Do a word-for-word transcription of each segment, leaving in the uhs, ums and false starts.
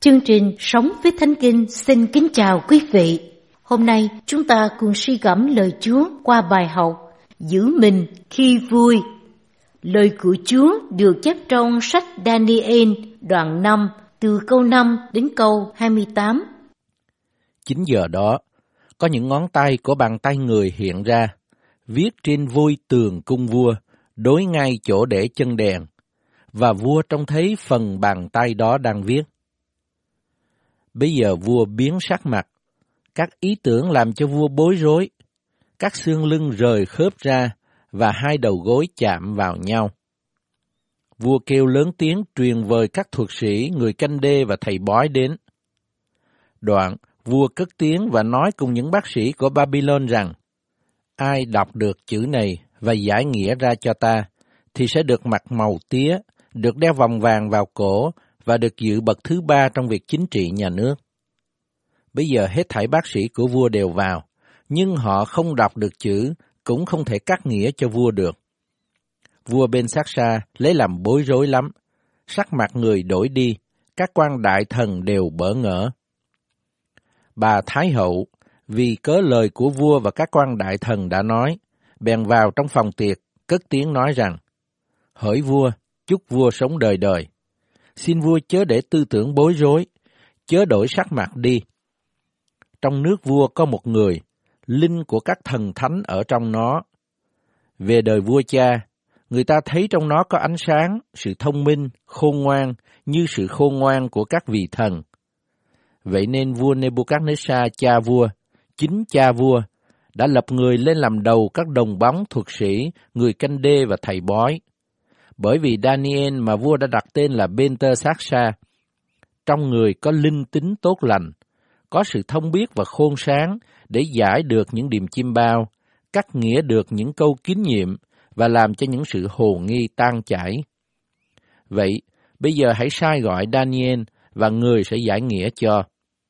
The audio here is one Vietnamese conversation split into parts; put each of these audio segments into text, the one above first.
Chương trình Sống với Thánh Kinh xin kính chào quý vị. Hôm nay chúng ta cùng suy gẫm lời Chúa qua bài học Giữ mình khi vui. Lời của Chúa được chép trong sách Daniel đoạn năm từ câu năm đến câu hai mươi tám. Chính giờ đó, có những ngón tay của bàn tay người hiện ra, viết trên vôi tường cung vua, đối ngay chỗ để chân đèn, và vua trông thấy phần bàn tay đó đang viết. Bây giờ vua biến sắc mặt, các ý tưởng làm cho vua bối rối, các xương lưng rời khớp ra và hai đầu gối chạm vào nhau. Vua kêu lớn tiếng truyền vời các thuật sĩ, người canh đê và thầy bói đến. Đoạn, vua cất tiếng và nói cùng những bác sĩ của Babylon rằng, ai đọc được chữ này và giải nghĩa ra cho ta, thì sẽ được mặc màu tía, được đeo vòng vàng vào cổ và được dự bậc thứ ba trong việc chính trị nhà nước. Bây giờ hết thảy bác sĩ của vua đều vào, nhưng họ không đọc được chữ, cũng không thể cắt nghĩa cho vua được. Vua Bên-sắc-sa lấy làm bối rối lắm, sắc mặt người đổi đi, các quan đại thần đều bỡ ngỡ. Bà Thái hậu, vì cớ lời của vua và các quan đại thần đã nói, bèn vào trong phòng tiệc, cất tiếng nói rằng, hỡi vua, chúc vua sống đời đời. Xin vua chớ để tư tưởng bối rối, chớ đổi sắc mặt đi. Trong nước vua có một người, linh của các thần thánh ở trong nó. Về đời vua cha, người ta thấy trong nó có ánh sáng, sự thông minh, khôn ngoan, như sự khôn ngoan của các vị thần. Vậy nên vua Nebuchadnezzar cha vua, chính cha vua, đã lập người lên làm đầu các đồng bóng thuật sĩ, người canh đê và thầy bói. Bởi vì Daniel mà vua đã đặt tên là Bên-tơ-sát-sa, trong người có linh tính tốt lành, có sự thông biết và khôn sáng để giải được những điềm chim bao, cắt nghĩa được những câu kín nhiệm và làm cho những sự hồ nghi tan chảy. Vậy, bây giờ hãy sai gọi Daniel và người sẽ giải nghĩa cho.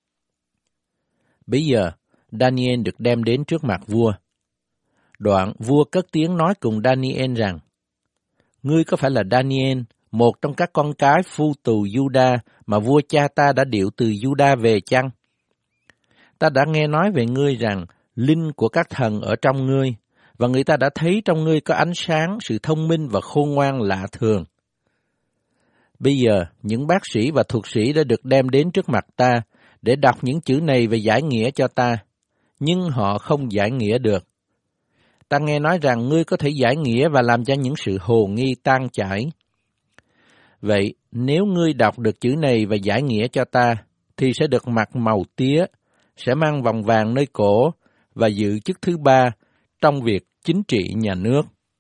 Bây giờ, Daniel được đem đến trước mặt vua. Đoạn, vua cất tiếng nói cùng Daniel rằng, ngươi có phải là Daniel, một trong các con cái phu tù Juda mà vua cha ta đã điệu từ Juda về chăng? Ta đã nghe nói về ngươi rằng linh của các thần ở trong ngươi, và người ta đã thấy trong ngươi có ánh sáng, sự thông minh và khôn ngoan lạ thường. Bây giờ, những bác sĩ và thuật sĩ đã được đem đến trước mặt ta để đọc những chữ này và giải nghĩa cho ta, nhưng họ không giải nghĩa được. Ta nghe nói rằng ngươi có thể giải nghĩa và làm cho những sự hồ nghi tan chảy. Vậy, nếu ngươi đọc được chữ này và giải nghĩa cho ta, thì sẽ được mặc màu tía, sẽ mang vòng vàng nơi cổ và giữ chức thứ ba trong việc chính trị nhà nước.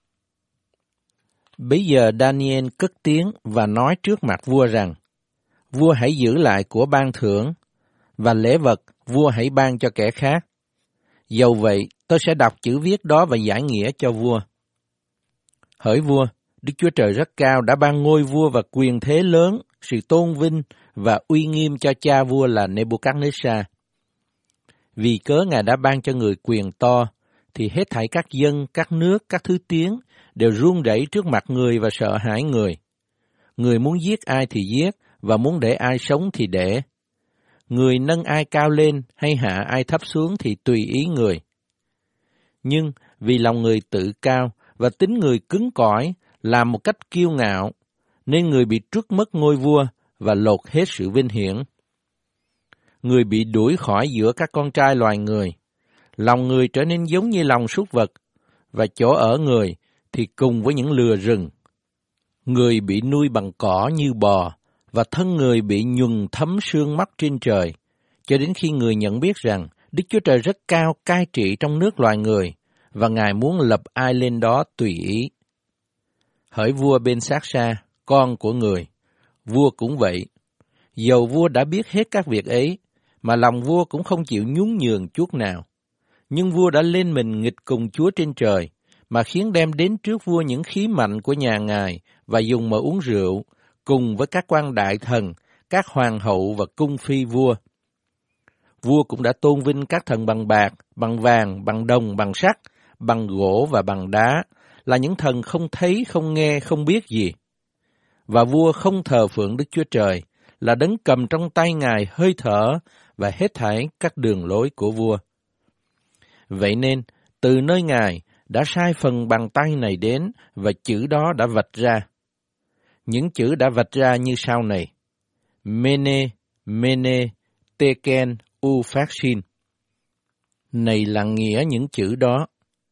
Bây giờ Daniel cất tiếng và nói trước mặt vua rằng, vua hãy giữ lại của ban thưởng, và lễ vật vua hãy ban cho kẻ khác. Dầu vậy, tôi sẽ đọc chữ viết đó và giải nghĩa cho vua. Hỡi vua, Đức Chúa Trời rất cao đã ban ngôi vua và quyền thế lớn, sự tôn vinh và uy nghiêm cho cha vua là Nebuchadnezzar. Vì cớ Ngài đã ban cho người quyền to, thì hết thảy các dân, các nước, các thứ tiếng đều run rẩy trước mặt người và sợ hãi người. Người muốn giết ai thì giết, và muốn để ai sống thì để. Người nâng ai cao lên hay hạ ai thấp xuống thì tùy ý người. Nhưng vì lòng người tự cao và tính người cứng cỏi, làm một cách kiêu ngạo, nên người bị truất mất ngôi vua và lột hết sự vinh hiển. Người bị đuổi khỏi giữa các con trai loài người. Lòng người trở nên giống như lòng súc vật, và chỗ ở người thì cùng với những lừa rừng. Người bị nuôi bằng cỏ như bò, và thân người bị nhuần thấm sương mắt trên trời, cho đến khi người nhận biết rằng Đức Chúa Trời rất cao cai trị trong nước loài người, và Ngài muốn lập ai lên đó tùy ý. Hỡi vua Bên-sắc-sa, con của người, vua cũng vậy. Dầu vua đã biết hết các việc ấy, mà lòng vua cũng không chịu nhún nhường chút nào. Nhưng vua đã lên mình nghịch cùng Chúa trên trời, mà khiến đem đến trước vua những khí mạnh của nhà Ngài, và dùng mà uống rượu, cùng với các quan đại thần, các hoàng hậu và cung phi vua. Vua cũng đã tôn vinh các thần bằng bạc, bằng vàng, bằng đồng, bằng sắt, bằng gỗ và bằng đá, là những thần không thấy, không nghe, không biết gì. Và vua không thờ phượng Đức Chúa Trời, là đấng cầm trong tay Ngài hơi thở và hết thảy các đường lối của vua. Vậy nên, từ nơi Ngài đã sai phần bàn tay này đến và chữ đó đã vạch ra. Những chữ đã vạch ra như sau này: Mene, Mene, Tekel, Upharsin. Này là nghĩa những chữ đó.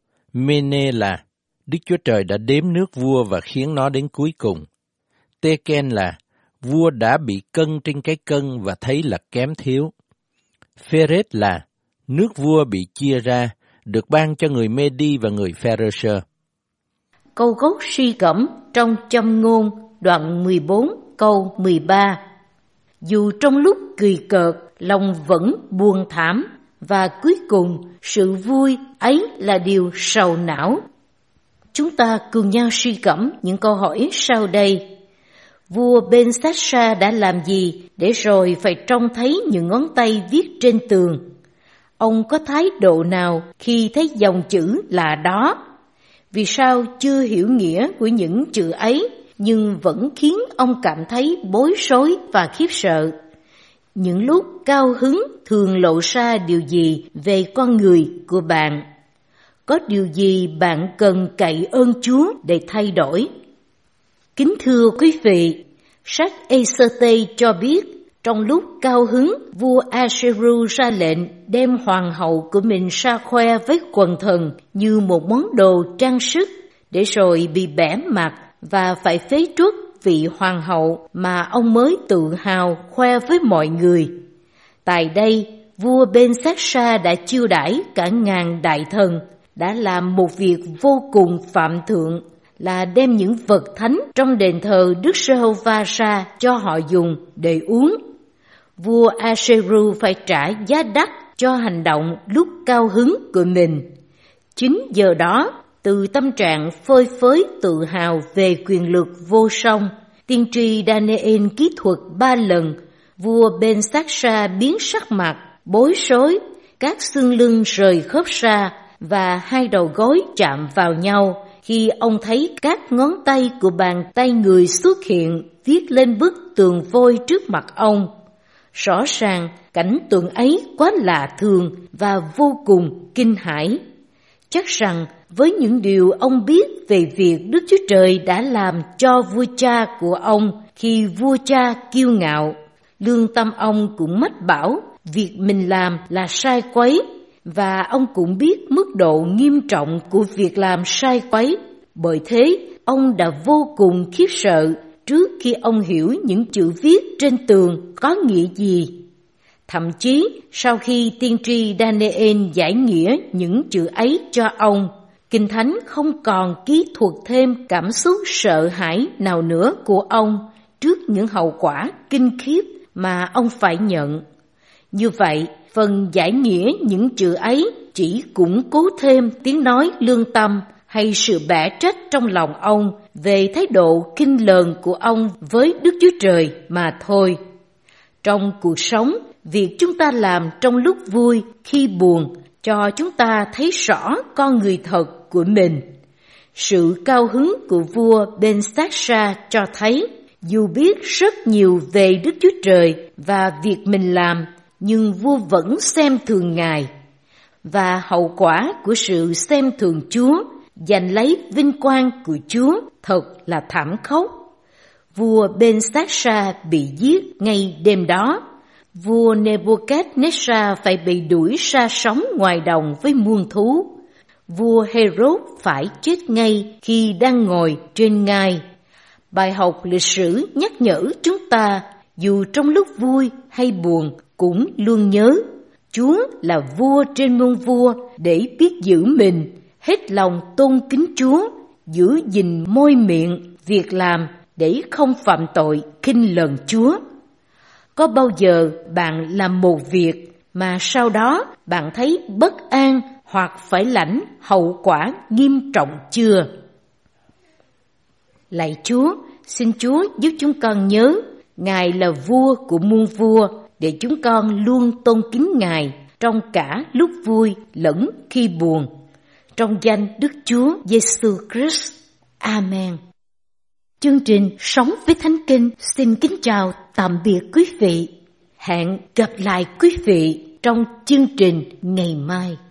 Mene là Đức Chúa Trời đã đếm nước vua và khiến nó đến cuối cùng. Tekel là vua đã bị cân trên cái cân và thấy là kém thiếu. Pheres là nước vua bị chia ra, được ban cho người Mê-đi và người Pha-rơ-sơ. Câu gốc suy gẫm trong Châm ngôn đoạn mười bốn câu mười ba. Dù trong lúc cười cợt, lòng vẫn buồn thảm, và cuối cùng sự vui ấy là điều sầu não. Chúng ta cùng nhau suy gẫm những câu hỏi sau đây. Vua Ben-sát-sa đã làm gì để rồi phải trông thấy những ngón tay viết trên tường? Ông có thái độ nào khi thấy dòng chữ là đó? Vì sao chưa hiểu nghĩa của những chữ ấy, nhưng vẫn khiến ông cảm thấy bối rối và khiếp sợ? Những lúc cao hứng thường lộ ra điều gì về con người của bạn? Có điều gì bạn cần cậy ơn Chúa để thay đổi? Kính thưa quý vị, sách Ê-sơ-tê cho biết, trong lúc cao hứng, vua A-sê-ru ra lệnh đem hoàng hậu của mình ra khoe với quần thần như một món đồ trang sức, để rồi bị bẽ mặt và phải phế truất vị hoàng hậu mà ông mới tự hào khoe với mọi người. Tại đây, vua Ben-sát-sa đã chiêu đãi cả ngàn đại thần, đã làm một việc vô cùng phạm thượng, là đem những vật thánh trong đền thờ Đức Giê-hô-va ra cho họ dùng để uống. Vua A-sê-ru phải trả giá đắt cho hành động lúc cao hứng của mình. Chính giờ đó, từ tâm trạng phơi phới tự hào về quyền lực vô song, tiên tri Daniel kỹ thuật ba lần, vua Ben-sát-sa biến sắc mặt, bối rối, các xương lưng rời khớp ra và hai đầu gối chạm vào nhau khi ông thấy các ngón tay của bàn tay người xuất hiện viết lên bức tường vôi trước mặt ông. Rõ ràng cảnh tượng ấy quá lạ thường và vô cùng kinh hãi. Chắc rằng với những điều ông biết về việc Đức Chúa Trời đã làm cho vua cha của ông khi vua cha kiêu ngạo, lương tâm ông cũng mách bảo việc mình làm là sai quấy, và ông cũng biết mức độ nghiêm trọng của việc làm sai quấy. Bởi thế, ông đã vô cùng khiếp sợ trước khi ông hiểu những chữ viết trên tường có nghĩa gì. Thậm chí, sau khi tiên tri Daniel giải nghĩa những chữ ấy cho ông, Kinh Thánh không còn kỹ thuật thêm cảm xúc sợ hãi nào nữa của ông trước những hậu quả kinh khiếp mà ông phải nhận. Như vậy, phần giải nghĩa những chữ ấy chỉ củng cố thêm tiếng nói lương tâm hay sự bẽ trách trong lòng ông về thái độ khinh lờn của ông với Đức Chúa Trời mà thôi. Trong cuộc sống, việc chúng ta làm trong lúc vui, khi buồn, cho chúng ta thấy rõ con người thật của mình. Sự cao hứng của vua Ben-sát-sa cho thấy, dù biết rất nhiều về Đức Chúa Trời và việc mình làm, nhưng vua vẫn xem thường Ngài. Và hậu quả của sự xem thường Chúa, giành lấy vinh quang của Chúa, thật là thảm khốc. Vua Ben-sát-sa bị giết ngay đêm đó. Vua Nebuchadnezzar phải bị đuổi ra sống ngoài đồng với muôn thú. Vua Herod phải chết ngay khi đang ngồi trên ngai. Bài học lịch sử nhắc nhở chúng ta, dù trong lúc vui hay buồn, cũng luôn nhớ Chúa là vua trên muôn vua, để biết giữ mình, hết lòng tôn kính Chúa, giữ gìn môi miệng, việc làm để không phạm tội khinh lần Chúa. Có bao giờ bạn làm một việc mà sau đó bạn thấy bất an hoặc phải lãnh hậu quả nghiêm trọng chưa? Lạy Chúa, xin Chúa giúp chúng con nhớ Ngài là vua của muôn vua, để chúng con luôn tôn kính Ngài trong cả lúc vui lẫn khi buồn. Trong danh Đức Chúa Giêsu Christ. Amen. Chương trình Sống với Thánh Kinh xin kính chào tạm biệt quý vị. Hẹn gặp lại quý vị trong chương trình ngày mai.